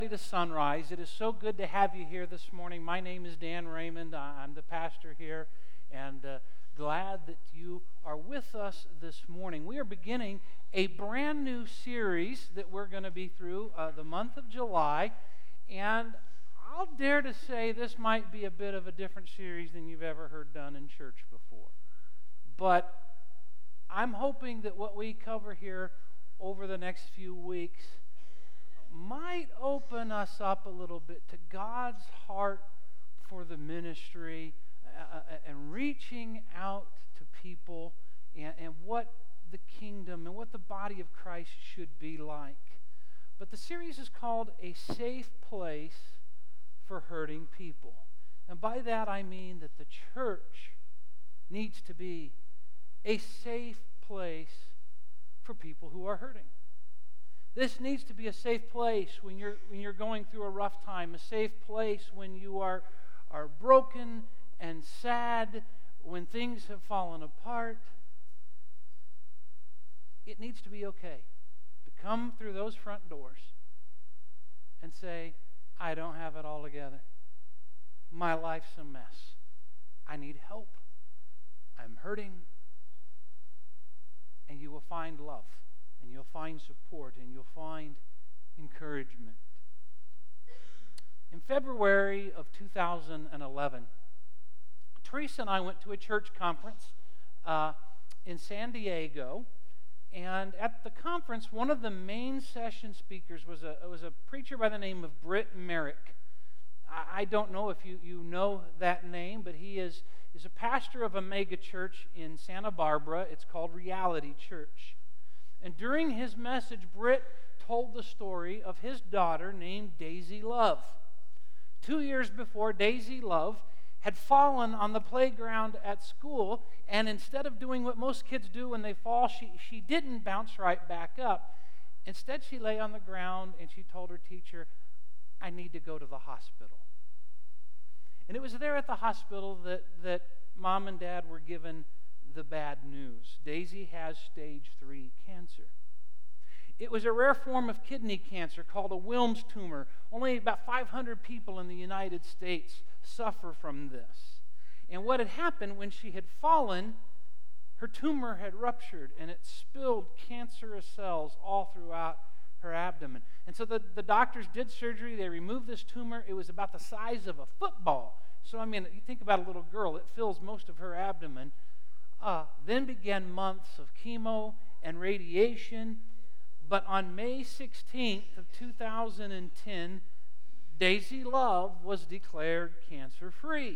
To Sunrise. It is so good to have you here this morning. My name is Dan Raymond. I'm the pastor here, and glad that you are with us this morning. We are beginning a brand new series that we're going to be through the month of July, and I'll dare to say this might be a bit of a different series than you've ever heard done in church before. But I'm hoping that what we cover here over the next few weeks might open us up a little bit to God's heart for the ministry and reaching out to people and what the kingdom and what the body of Christ should be like. But the series is called A Safe Place for Hurting People. And by that I mean that the church needs to be a safe place for people who are hurting. This needs to be a safe place when you're going through a rough time, a safe place when you are broken and sad, when things have fallen apart. It needs to be okay to come through those front doors and say, I don't have it all together. My life's a mess. I need help. I'm hurting. And you will find love. And you'll find support, and you'll find encouragement. In February of 2011, Teresa and I went to a church conference in San Diego, and at the conference, one of the main session speakers was a preacher by the name of Britt Merrick. I don't know if you know that name, but he is a pastor of a mega church in Santa Barbara. It's called Reality Church. And during his message, Britt told the story of his daughter named Daisy Love. 2 years before, Daisy Love had fallen on the playground at school, and instead of doing what most kids do when they fall, she didn't bounce right back up. Instead, she lay on the ground and she told her teacher, I need to go to the hospital. And it was there at the hospital that Mom and Dad were given the bad news. Daisy has stage 3 cancer. It was a rare form of kidney cancer called a Wilms tumor. Only about 500 people in the United States suffer from this. And what had happened when she had fallen, her tumor had ruptured and it spilled cancerous cells all throughout her abdomen. And so the doctors did surgery. They removed this tumor. It was about the size of a football. So, I mean, you think about a little girl. It fills most of her abdomen. Then began months of chemo and radiation. But on May 16th of 2010, Daisy Love was declared cancer-free.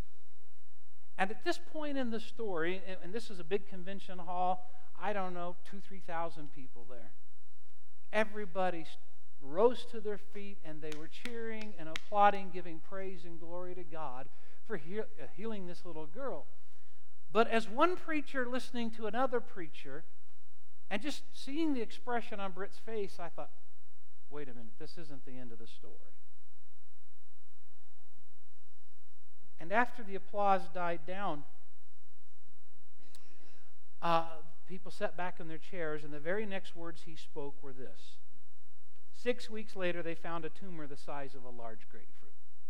And at this point in the story, and this is a big convention hall, I don't know, 2,000-3,000 people there. Everybody rose to their feet and they were cheering and applauding, giving praise and glory to God for healing this little girl. But as one preacher listening to another preacher, and just seeing the expression on Britt's face, I thought, wait a minute, this isn't the end of the story. And after the applause died down, people sat back in their chairs, and the very next words he spoke were this. 6 weeks later, they found a tumor the size of a large grapefruit.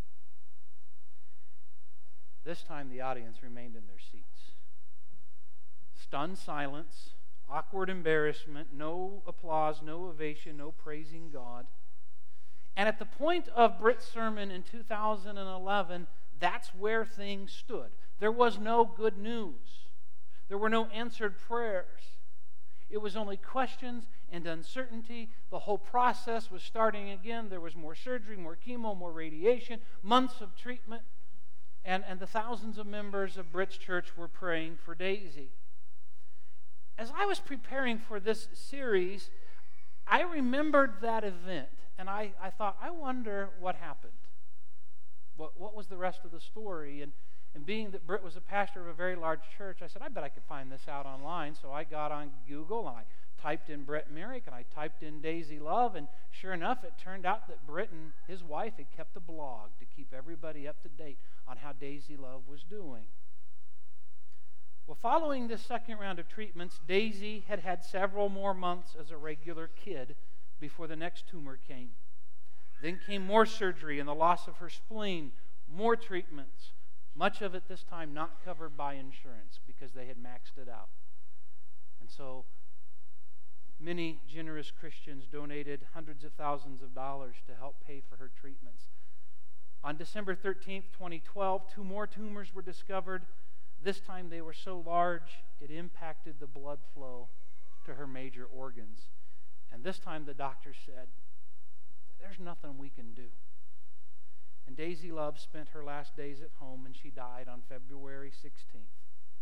This time, the audience remained in their seats. Stunned silence, awkward embarrassment, no applause, no ovation, no praising God. And at the point of Britt's sermon in 2011, that's where things stood. There was no good news. There were no answered prayers. It was only questions and uncertainty. The whole process was starting again. There was more surgery, more chemo, more radiation, months of treatment. And the thousands of members of Britt's church were praying for Daisy. As I was preparing for this series, I remembered that event, and I thought, I wonder what happened. What was the rest of the story? And being that Britt was a pastor of a very large church, I said, I bet I could find this out online. So I got on Google, and I typed in Britt Merrick, and I typed in Daisy Love, and sure enough, it turned out that Britt and his wife had kept a blog to keep everybody up to date on how Daisy Love was doing. Well, following this second round of treatments, Daisy had several more months as a regular kid before the next tumor came. Then came more surgery and the loss of her spleen, more treatments, much of it this time not covered by insurance because they had maxed it out. And so many generous Christians donated hundreds of thousands of dollars to help pay for her treatments. On December 13th, 2012, 2 more tumors were discovered. This time they were so large, it impacted the blood flow to her major organs. And this time the doctor said, there's nothing we can do. And Daisy Love spent her last days at home, and she died on February 16th,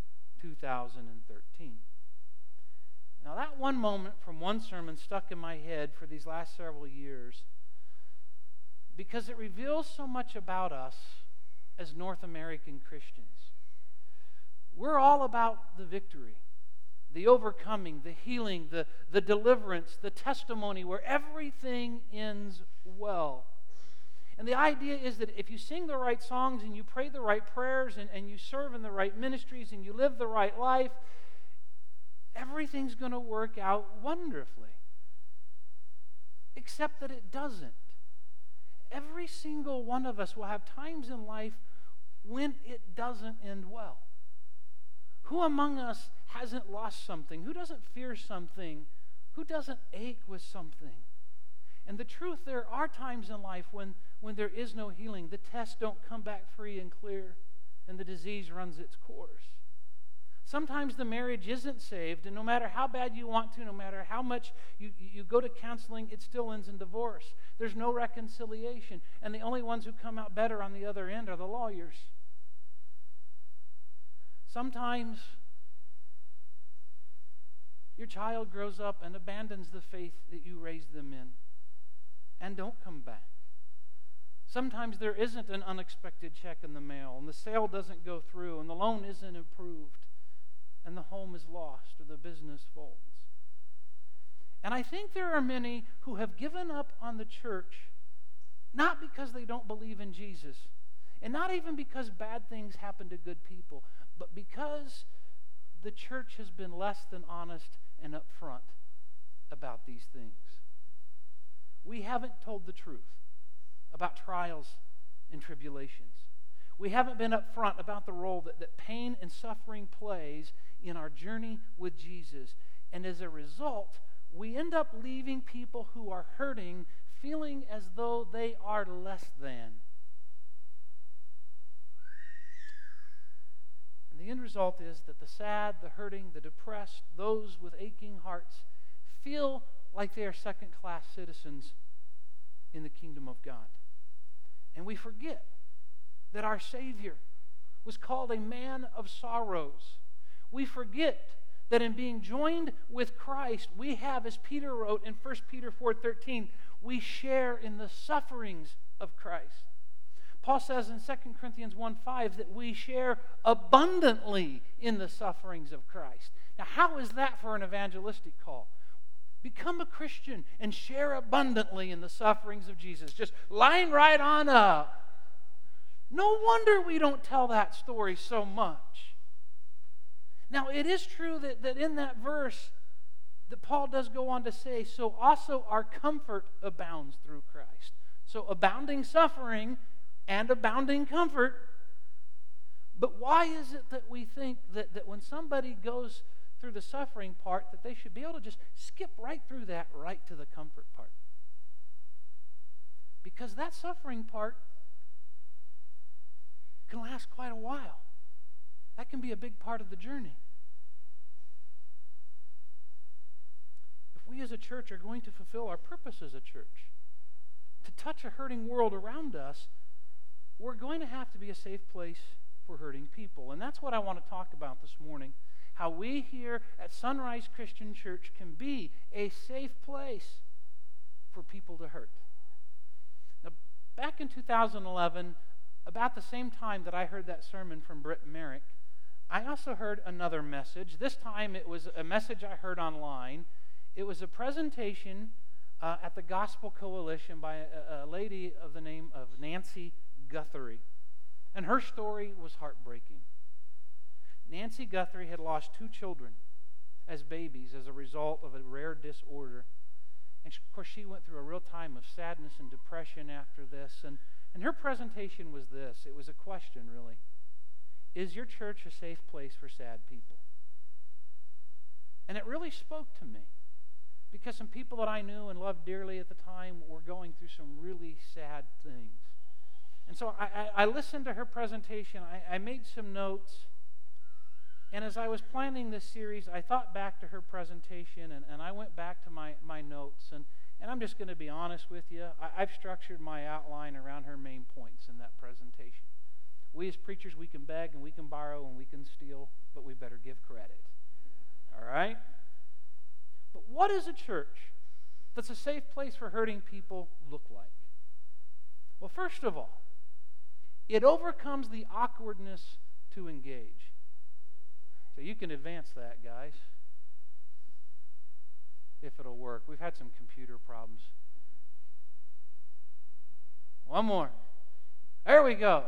2013. Now that one moment from one sermon stuck in my head for these last several years because it reveals so much about us as North American Christians. We're all about the victory, the overcoming, the healing, the deliverance, the testimony where everything ends well. And the idea is that if you sing the right songs and you pray the right prayers and you serve in the right ministries and you live the right life, everything's going to work out wonderfully. Except that it doesn't. Every single one of us will have times in life when it doesn't end well. Who among us hasn't lost something? Who doesn't fear something? Who doesn't ache with something? And the truth, there are times in life when there is no healing. The tests don't come back free and clear, and the disease runs its course. Sometimes the marriage isn't saved, and no matter how bad you want to, no matter how much you go to counseling, it still ends in divorce. There's no reconciliation, and the only ones who come out better on the other end are the lawyers. Sometimes your child grows up and abandons the faith that you raised them in and don't come back. Sometimes there isn't an unexpected check in the mail, and the sale doesn't go through, and the loan isn't approved, and the home is lost or the business folds. And I think there are many who have given up on the church not because they don't believe in Jesus, and not even because bad things happen to good people, but because the church has been less than honest and upfront about these things. We haven't told the truth about trials and tribulations. We haven't been upfront about the role that pain and suffering plays in our journey with Jesus. And as a result, we end up leaving people who are hurting feeling as though they are less than. And the end result is that the sad, the hurting, the depressed, those with aching hearts feel like they are second-class citizens in the kingdom of God. And we forget that our Savior was called a man of sorrows. We forget that in being joined with Christ, we have, as Peter wrote in 1 Peter 4:13, we share in the sufferings of Christ. Paul says in 2 Corinthians 1:5 that we share abundantly in the sufferings of Christ. Now, how is that for an evangelistic call? Become a Christian and share abundantly in the sufferings of Jesus. Just line right on up. No wonder we don't tell that story so much. Now, it is true that in that verse that Paul does go on to say, so also our comfort abounds through Christ. So abounding suffering and abounding comfort. But why is it that we think that when somebody goes through the suffering part, that they should be able to just skip right through that right to the comfort part? Because that suffering part can last quite a while. That can be a big part of the journey. If we as a church are going to fulfill our purpose as a church, to touch a hurting world around us, we're going to have to be a safe place for hurting people. And that's what I want to talk about this morning. How we here at Sunrise Christian Church can be a safe place for people to hurt. Now, back in 2011, about the same time that I heard that sermon from Britt Merrick, I also heard another message. This time it was a message I heard online. It was a presentation at the Gospel Coalition by a lady of the name of Nancy Guthrie. And her story was heartbreaking. Nancy Guthrie had lost 2 children as babies as a result of a rare disorder. And of course, she went through a real time of sadness and depression after this. And her presentation was this. It was a question, really. Is your church a safe place for sad people? And it really spoke to me, because some people that I knew and loved dearly at the time were going through some really sad things. And so I listened to her presentation. I made some notes. And as I was planning this series, I thought back to her presentation, and I went back to my notes. And I'm just going to be honest with you. I've structured my outline around her main points in that presentation. We as preachers, we can beg and we can borrow and we can steal, but we better give credit. All right? But what does a church that's a safe place for hurting people look like? Well, first of all, it overcomes the awkwardness to engage. So you can advance that, guys, if it'll work. We've had some computer problems. One more. There we go.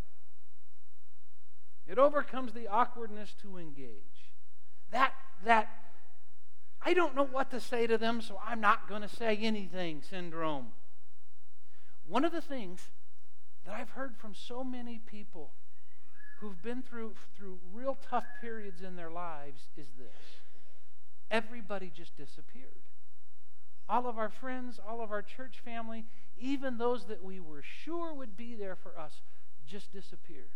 It overcomes the awkwardness to engage. That I don't know what to say to them, so I'm not going to say anything syndrome. One of the things that I've heard from so many people who've been through real tough periods in their lives is this. Everybody just disappeared. All of our friends, all of our church family, even those that we were sure would be there for us, just disappeared.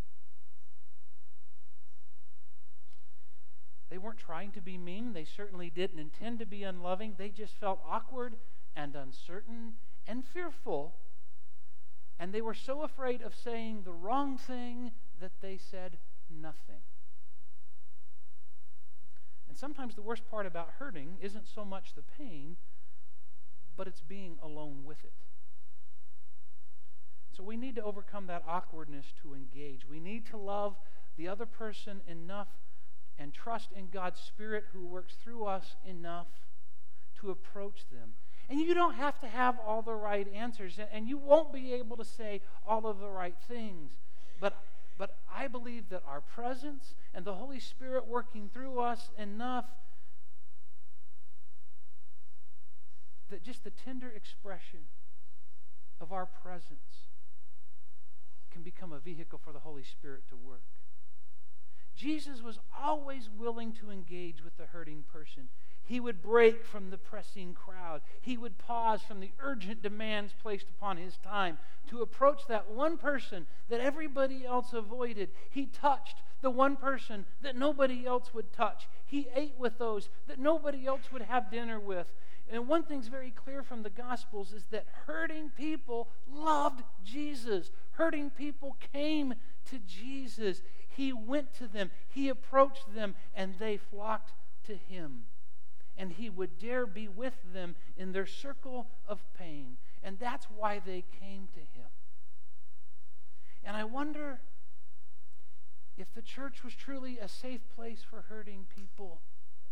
They weren't trying to be mean. They certainly didn't intend to be unloving. They just felt awkward and uncertain and fearful. And they were so afraid of saying the wrong thing that they said nothing. And sometimes the worst part about hurting isn't so much the pain, but it's being alone with it. So we need to overcome that awkwardness to engage. We need to love the other person enough and trust in God's Spirit who works through us enough to approach them. And you don't have to have all the right answers, and you won't be able to say all of the right things. But I believe that our presence and the Holy Spirit working through us enough that just the tender expression of our presence can become a vehicle for the Holy Spirit to work. Jesus was always willing to engage with the hurting person. He would break from the pressing crowd. He would pause from the urgent demands placed upon his time to approach that one person that everybody else avoided. He touched the one person that nobody else would touch. He ate with those that nobody else would have dinner with. And one thing's very clear from the Gospels is that hurting people loved Jesus. Hurting people came to Jesus. He went to them, he approached them, and they flocked to him. And he would dare be with them in their circle of pain. And that's why they came to him. And I wonder if the church was truly a safe place for hurting people,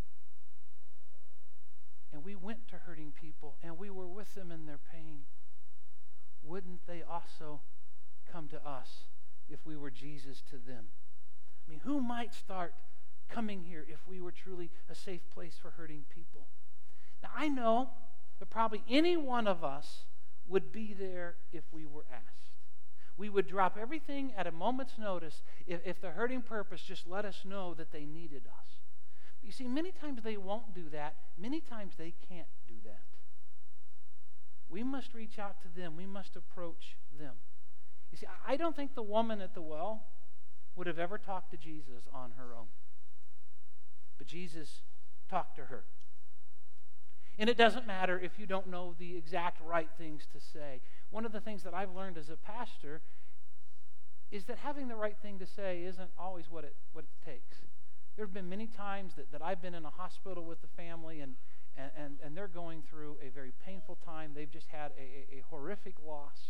and we went to hurting people, and we were with them in their pain, wouldn't they also come to us if we were Jesus to them? I mean, who might start coming here if we were truly a safe place for hurting people? Now, I know that probably any one of us would be there if we were asked. We would drop everything at a moment's notice if the hurting purpose just let us know that they needed us. But you see, many times they won't do that. Many times they can't do that. We must reach out to them. We must approach them. You see, I don't think the woman at the well would have ever talked to Jesus on her own. But Jesus talked to her. And it doesn't matter if you don't know the exact right things to say. One of the things that I've learned as a pastor is that having the right thing to say isn't always what it takes. There have been many times that I've been in a hospital with the family and they're going through a very painful time. They've just had a horrific loss.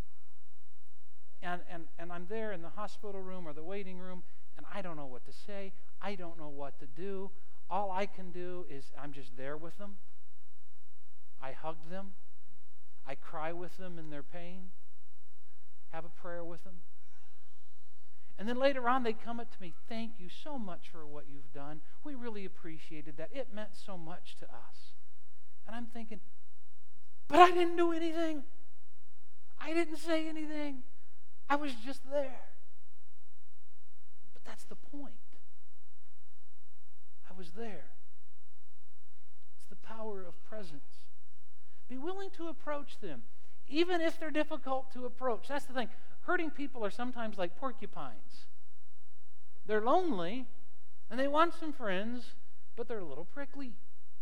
And I'm there in the hospital room or the waiting room, and I don't know what to say. I don't know what to do. All I can do is I'm just there with them. I hug them. I cry with them in their pain. Have a prayer with them. And then later on they come up to me, thank you so much for what you've done. We really appreciated that. It meant so much to us. And I'm thinking, But I didn't do anything. I didn't say anything. I was just there. But that's the point. I was there. It's the power of presence. Be willing to approach them, even if they're difficult to approach. That's the thing. Hurting people are sometimes like porcupines. They're lonely, and they want some friends, but they're a little prickly.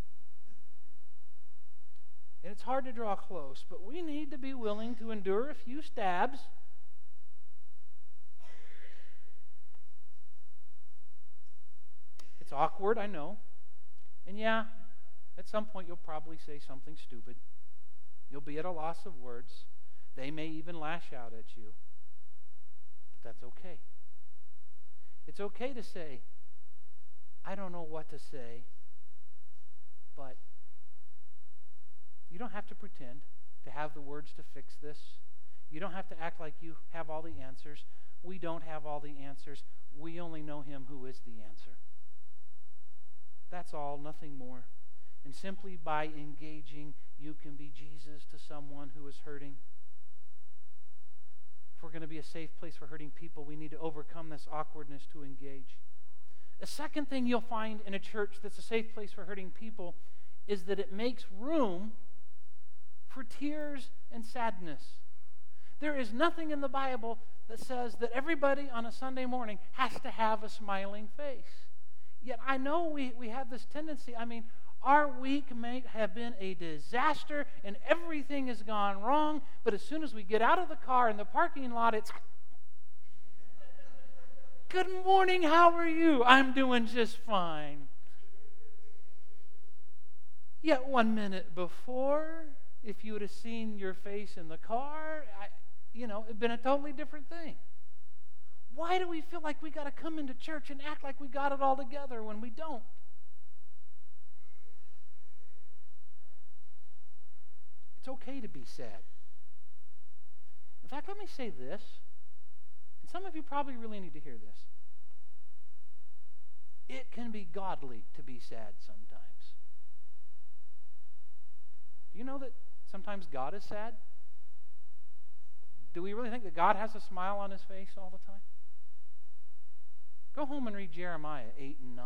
And it's hard to draw close, but we need to be willing to endure a few stabs. It's awkward, I know. And yeah, at some point you'll probably say something stupid. You'll be at a loss of words. They may even lash out at you. But that's okay. It's okay to say, I don't know what to say, but you don't have to pretend to have the words to fix this. You don't have to act like you have all the answers. We don't have all the answers. We only know Him who is the answer. That's all, nothing more. And simply by engaging, you can be Jesus to someone who is hurting. If we're going to be a safe place for hurting people, we need to overcome this awkwardness to engage. A second thing you'll find in a church that's a safe place for hurting people is that it makes room for tears and sadness. There is nothing in the Bible that says that everybody on a Sunday morning has to have a smiling face. Yet I know we have this tendency. I mean, our week may have been a disaster and everything has gone wrong, but as soon as we get out of the car in the parking lot, it's, good morning, how are you? I'm doing just fine. Yet 1 minute before, if you would have seen your face in the car, it'd been a totally different thing. Why do we feel like we got to come into church and act like we got it all together when we don't? It's okay to be sad. In fact, let me say this, and some of you probably really need to hear this. It can be godly to be sad sometimes. Do you know that sometimes God is sad? Do we really think that God has a smile on His face all the time? Go home and read Jeremiah 8 and 9.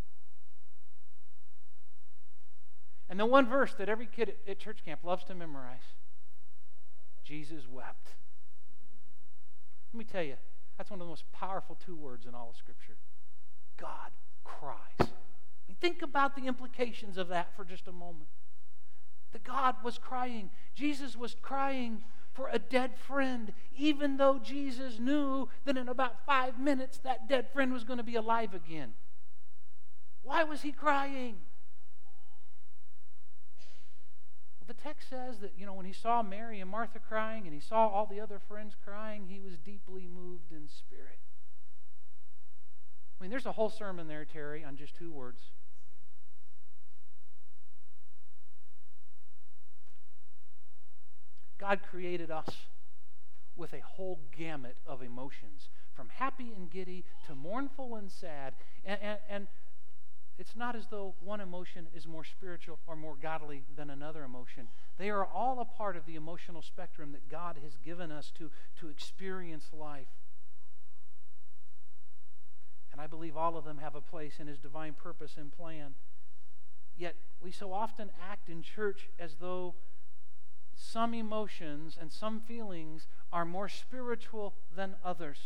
And the one verse that every kid at church camp loves to memorize, Jesus wept. Let me tell you, that's one of the most powerful 2 words in all of Scripture. God cries. I mean, think about the implications of that for just a moment. That God was crying. Jesus was crying for a dead friend, even though Jesus knew that in about 5 minutes that dead friend was going to be alive again. Why was He crying? Well, the text says that, when He saw Mary and Martha crying and He saw all the other friends crying, He was deeply moved in spirit. I mean, there's a whole sermon there, Terry, on just 2 words. God created us with a whole gamut of emotions, from happy and giddy to mournful and sad. And it's not as though one emotion is more spiritual or more godly than another emotion. They are all a part of the emotional spectrum that God has given us to experience life. And I believe all of them have a place in His divine purpose and plan. Yet we so often act in church as though some emotions and some feelings are more spiritual than others.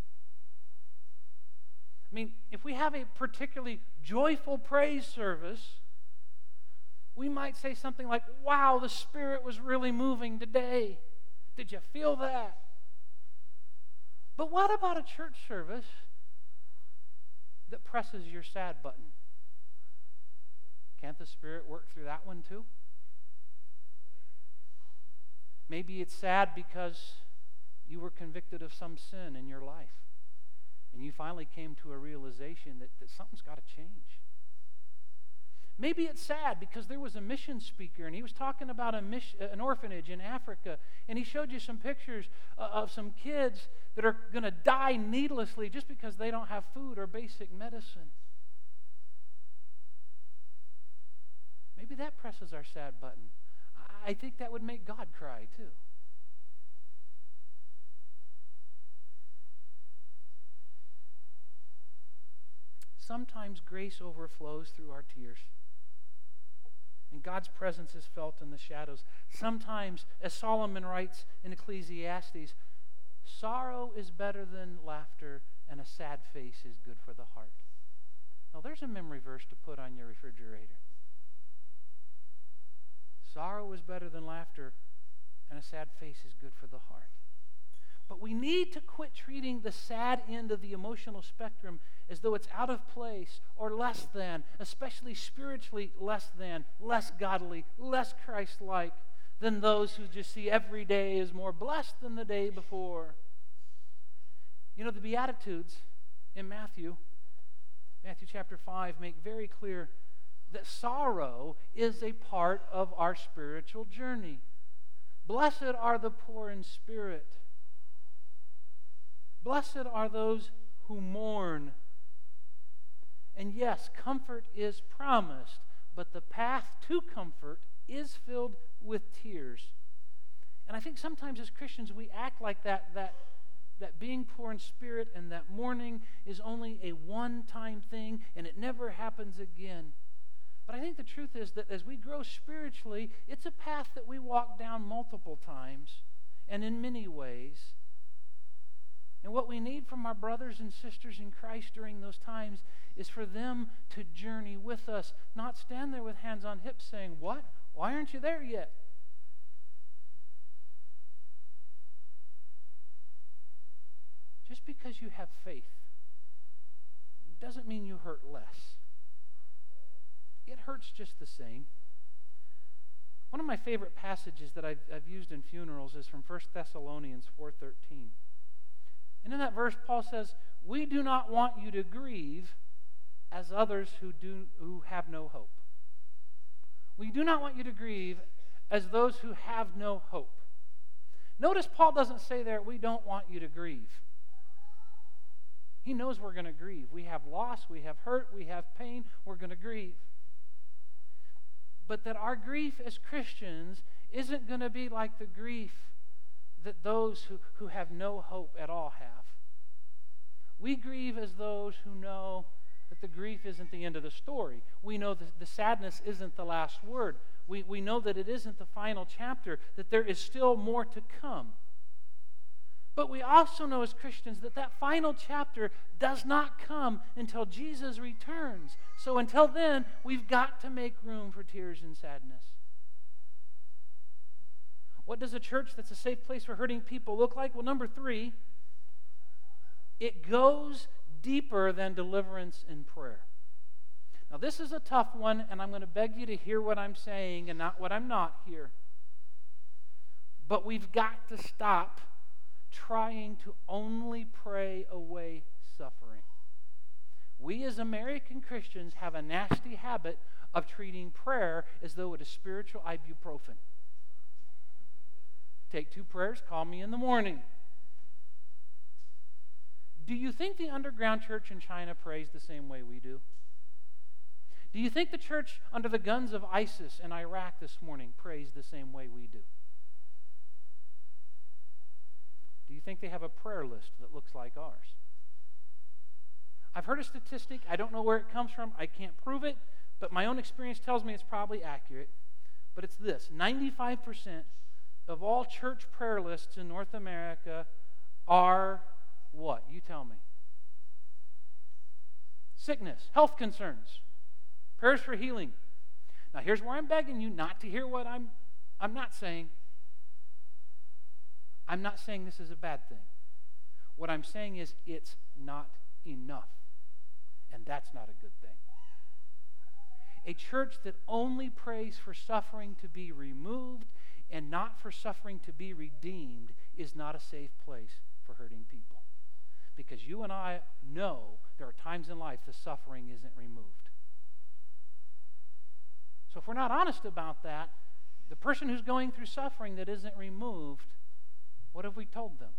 I mean, if we have a particularly joyful praise service, we might say something like, wow, the Spirit was really moving today. Did you feel that? But what about a church service that presses your sad button? Can't the Spirit work through that one too? Maybe it's sad because you were convicted of some sin in your life. And you finally came to a realization that something's got to change. Maybe it's sad because there was a mission speaker and he was talking about an orphanage in Africa, and he showed you some pictures of some kids that are going to die needlessly just because they don't have food or basic medicine. Maybe that presses our sad button. I think that would make God cry too. Sometimes grace overflows through our tears, and God's presence is felt in the shadows. Sometimes, as Solomon writes in Ecclesiastes, sorrow is better than laughter, and a sad face is good for the heart. Now, there's a memory verse to put on your refrigerator. Sorrow is better than laughter, and a sad face is good for the heart. But we need to quit treating the sad end of the emotional spectrum as though it's out of place or less than, especially spiritually less than, less godly, less Christ-like than those who just see every day as more blessed than the day before. You know, the Beatitudes in Matthew chapter 5 make very clear that sorrow is a part of our spiritual journey. Blessed are the poor in spirit. Blessed are those who mourn. And yes, comfort is promised, but the path to comfort is filled with tears. And I think sometimes as Christians we act like that being poor in spirit and that mourning is only a one-time thing and it never happens again. But I think the truth is that as we grow spiritually, it's a path that we walk down multiple times and in many ways. And what we need from our brothers and sisters in Christ during those times is for them to journey with us, not stand there with hands on hips saying, "What? Why aren't you there yet?" Just because you have faith doesn't mean you hurt less. It hurts just the same. One of my favorite passages that I've used in funerals is from 1 Thessalonians 4:13. And in that verse, Paul says, "We do not want you to grieve as others who have no hope." We do not want you to grieve as those who have no hope. Notice Paul doesn't say there, "We don't want you to grieve." He knows we're going to grieve. We have loss, we have hurt, we have pain, we're going to grieve. But that our grief as Christians isn't going to be like the grief that those who have no hope at all have. We grieve as those who know that the grief isn't the end of the story. We know that the sadness isn't the last word. We know that it isn't the final chapter, that there is still more to come. But we also know as Christians that that final chapter does not come until Jesus returns. So until then, we've got to make room for tears and sadness. What does a church that's a safe place for hurting people look like? Well, number 3, it goes deeper than deliverance in prayer. Now, this is a tough one, and I'm going to beg you to hear what I'm saying and not what I'm not here. But we've got to stop trying to only pray away suffering. We as American Christians have a nasty habit of treating prayer as though it is spiritual ibuprofen. Take 2 prayers, call me in the morning. Do you think the underground church in China prays the same way we do? Do you think the church under the guns of ISIS in Iraq this morning prays the same way we do? Do you think they have a prayer list that looks like ours? I've heard a statistic. I don't know where it comes from. I can't prove it, but my own experience tells me it's probably accurate. But it's this: 95% of all church prayer lists in North America are what? You tell me. Sickness, health concerns, prayers for healing. Now here's where I'm begging you not to hear what I'm not saying. I'm not saying this is a bad thing. What I'm saying is it's not enough. And that's not a good thing. A church that only prays for suffering to be removed and not for suffering to be redeemed is not a safe place for hurting people. Because you and I know there are times in life the suffering isn't removed. So if we're not honest about that, the person who's going through suffering that isn't removed, what have we told them?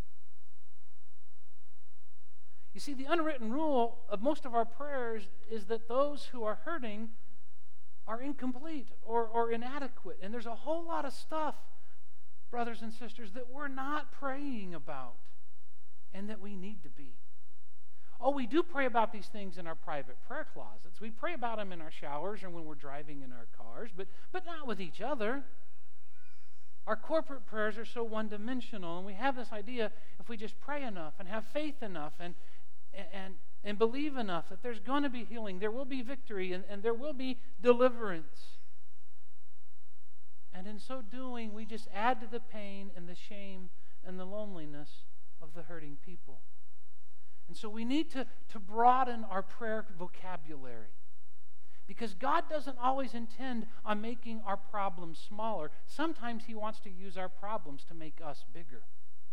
You see, the unwritten rule of most of our prayers is that those who are hurting are incomplete or inadequate. And there's a whole lot of stuff, brothers and sisters, that we're not praying about and that we need to be. Oh, we do pray about these things in our private prayer closets. We pray about them in our showers and when we're driving in our cars, but not with each other. Our corporate prayers are so one-dimensional, and we have this idea if we just pray enough and have faith enough and believe enough that there's going to be healing, there will be victory, and there will be deliverance. And in so doing, we just add to the pain and the shame and the loneliness of the hurting people. And so we need to broaden our prayer vocabulary. Because God doesn't always intend on making our problems smaller. Sometimes He wants to use our problems to make us bigger.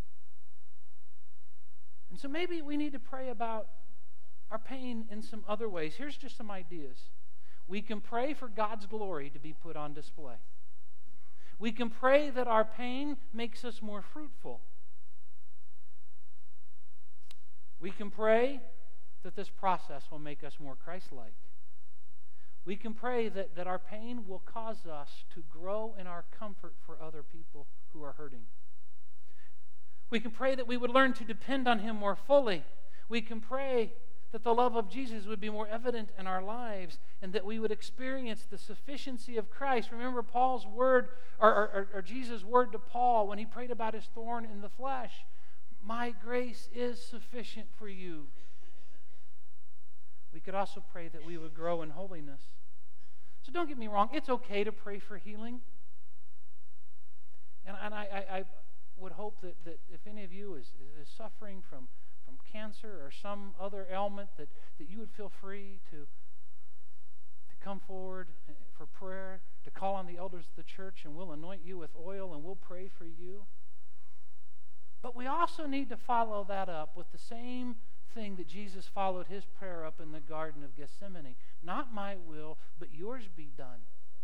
And so maybe we need to pray about our pain in some other ways. Here's just some ideas. We can pray for God's glory to be put on display. We can pray that our pain makes us more fruitful. We can pray that this process will make us more Christ-like. We can pray that our pain will cause us to grow in our comfort for other people who are hurting. We can pray that we would learn to depend on Him more fully. We can pray that the love of Jesus would be more evident in our lives and that we would experience the sufficiency of Christ. Remember Paul's word, or Jesus' word to Paul when he prayed about his thorn in the flesh. My grace is sufficient for you. We could also pray that we would grow in holiness. So don't get me wrong, it's okay to pray for healing. And I would hope that if any of you is suffering from cancer or some other ailment, that you would feel free to come forward for prayer, to call on the elders of the church, and we'll anoint you with oil and we'll pray for you. But we also need to follow that up with the same thing that Jesus followed His prayer up in the Garden of Gethsemane. Not my will, but yours be done.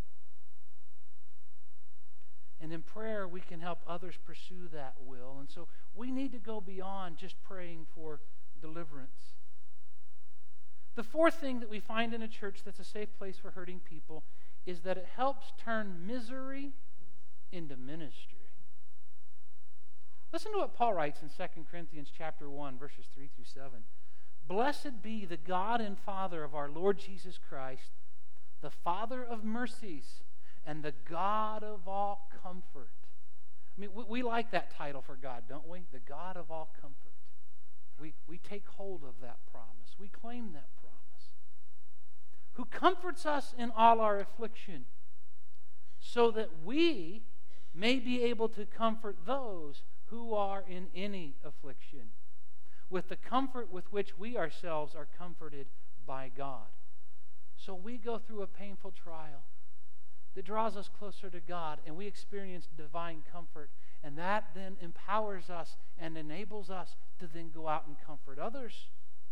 And in prayer, we can help others pursue that will. And so we need to go beyond just praying for deliverance. The fourth thing that we find in a church that's a safe place for hurting people is that it helps turn misery into ministry. Listen to what Paul writes in 2 Corinthians chapter 1, verses 3 through 7. Blessed be the God and Father of our Lord Jesus Christ, the Father of mercies and the God of all comfort. I mean, we like that title for God, don't we? The God of all comfort. We take hold of that promise. We claim that promise. Who comforts us in all our affliction, so that we may be able to comfort those who are in any affliction, with the comfort with which we ourselves are comforted by God. So we go through a painful trial that draws us closer to God, and we experience divine comfort, and that then empowers us and enables us to then go out and comfort others.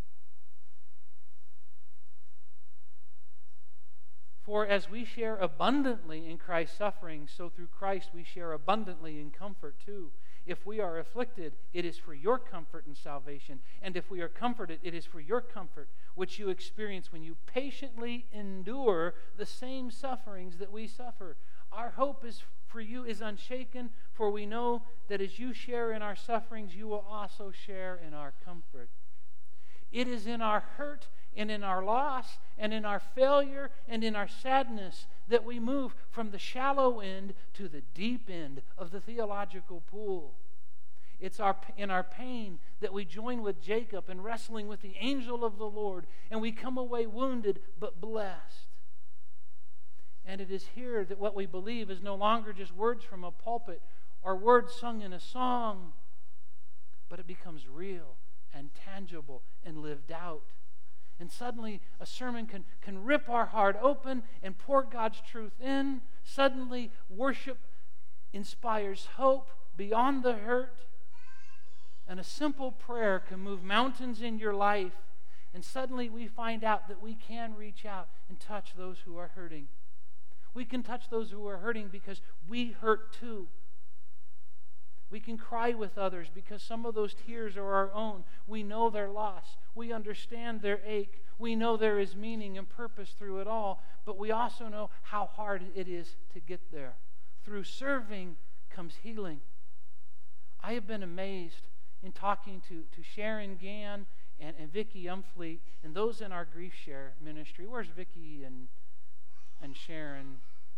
For as we share abundantly in Christ's suffering, so through Christ we share abundantly in comfort too. If we are afflicted, it is for your comfort and salvation. And if we are comforted, it is for your comfort, which you experience when you patiently endure the same sufferings that we suffer. Our hope for you is unshaken, for we know that as you share in our sufferings, you will also share in our comfort. It is in our hurt and in our loss and in our failure and in our sadness that we move from the shallow end to the deep end of the theological pool. It's in our pain that we join with Jacob in wrestling with the angel of the Lord, and we come away wounded but blessed. And it is here that what we believe is no longer just words from a pulpit or words sung in a song, but it becomes real and tangible and lived out. And suddenly a sermon can rip our heart open and pour God's truth in. Suddenly worship inspires hope beyond the hurt. And a simple prayer can move mountains in your life. And suddenly we find out that we can reach out and touch those who are hurting. We can touch those who are hurting because we hurt too. We can cry with others because some of those tears are our own. We know their loss. We understand their ache. We know there is meaning and purpose through it all, but we also know how hard it is to get there. Through serving comes healing. I have been amazed in talking to Sharon Gann and Vicki Umfleet and those in our Grief Share ministry. Where's Vicki and Sharon?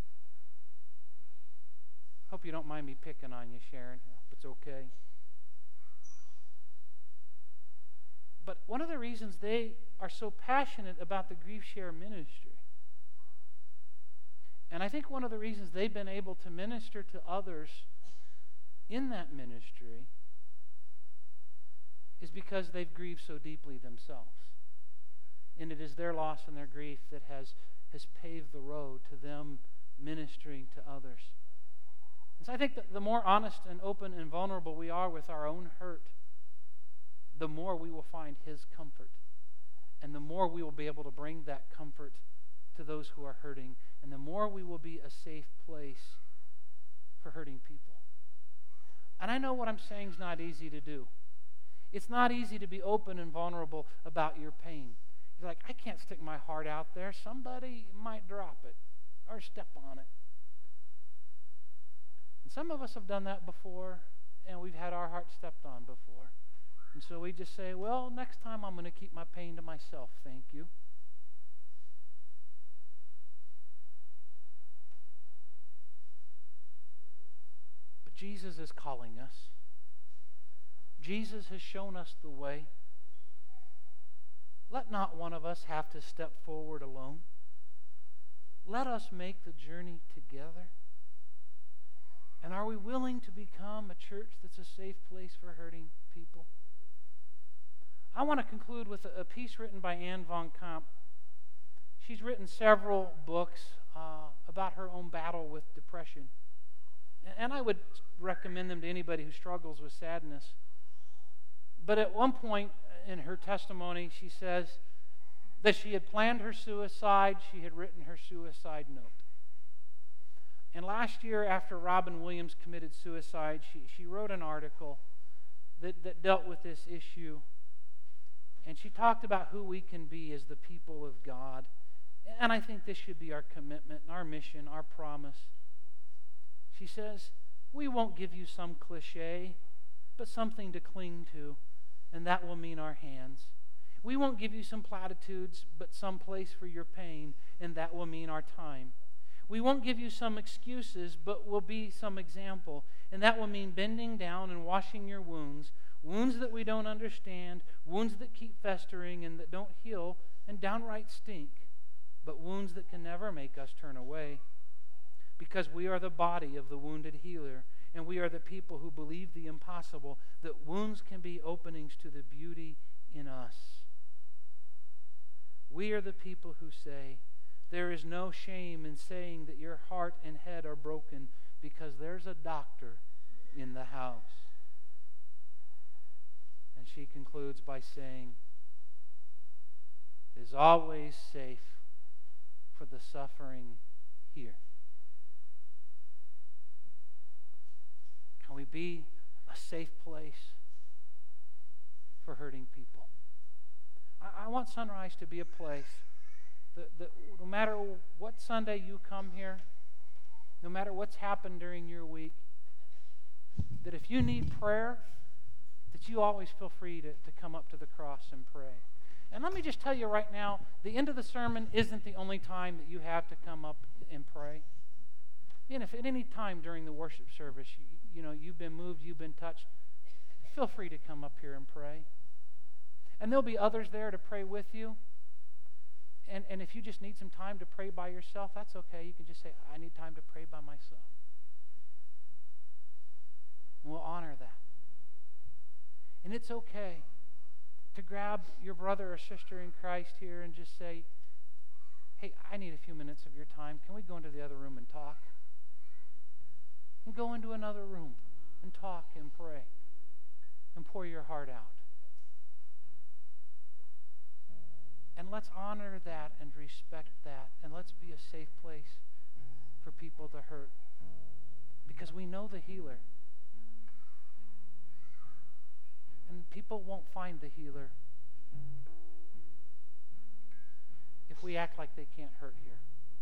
Hope you don't mind me picking on you, Sharon. I hope it's okay. But one of the reasons they are so passionate about the Grief Share ministry, and I think one of the reasons they've been able to minister to others in that ministry, is because they've grieved so deeply themselves. And it is their loss and their grief that has paved the road to them ministering to others. And so I think that the more honest and open and vulnerable we are with our own hurt, the more we will find His comfort. And the more we will be able to bring that comfort to those who are hurting. And the more we will be a safe place for hurting people. And I know what I'm saying is not easy to do. It's not easy to be open and vulnerable about your pain. You're like, I can't stick my heart out there. Somebody might drop it or step on it. And some of us have done that before, and we've had our heart stepped on before. And so we just say, well, next time I'm going to keep my pain to myself, thank you. But Jesus is calling us. Jesus has shown us the way. Let not one of us have to step forward alone. Let us make the journey together. And are we willing to become a church that's a safe place for hurting people? I want to conclude with a piece written by Anne von Kamp. She's written several books about her own battle with depression. And I would recommend them to anybody who struggles with sadness. But at one point in her testimony, she says that she had planned her suicide. She had written her suicide note. And last year, after Robin Williams committed suicide, she wrote an article that dealt with this issue. And she talked about who we can be as the people of God. And I think this should be our commitment, our mission, our promise. She says, we won't give you some cliche, but something to cling to, and that will mean our hands. We won't give you some platitudes, but some place for your pain, and that will mean our time. We won't give you some excuses, but will be some example, and that will mean bending down and washing your wounds, wounds that we don't understand, wounds that keep festering and that don't heal and downright stink, but wounds that can never make us turn away. Because we are the body of the wounded healer, and we are the people who believe the impossible, that wounds can be openings to the beauty in us. We are the people who say, there is no shame in saying that your heart and head are broken, because there's a doctor in the house. And she concludes by saying, it is always safe for the suffering here. Can we be a safe place for hurting people? I want Sunrise to be a place that no matter what Sunday you come here, no matter what's happened during your week, that if you need prayer, that you always feel free to come up to the cross and pray. And let me just tell you right now, the end of the sermon isn't the only time that you have to come up and pray. And if at any time during the worship service, you've been moved, you've been touched, feel free to come up here and pray. And there'll be others there to pray with you. And if you just need some time to pray by yourself, that's okay. You can just say, I need time to pray by myself. And we'll honor that. And it's okay to grab your brother or sister in Christ here and just say, hey, I need a few minutes of your time. Can we go into the other room and talk? And go into another room and talk and pray and pour your heart out. And let's honor that and respect that, and let's be a safe place for people to hurt, because we know the healer. People won't find the healer if we act like they can't hurt here.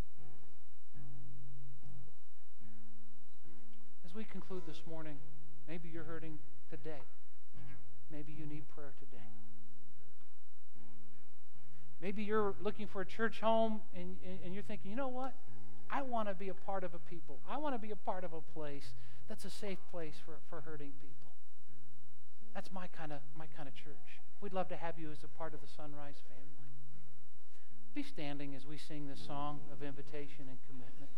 As we conclude this morning, maybe you're hurting today. Maybe you need prayer today. Maybe you're looking for a church home and you're thinking, you know what? I want to be a part of a people. I want to be a part of a place that's a safe place for hurting people. That's my kind of church. We'd love to have you as a part of the Sunrise family. Be standing as we sing this song of invitation and commitment.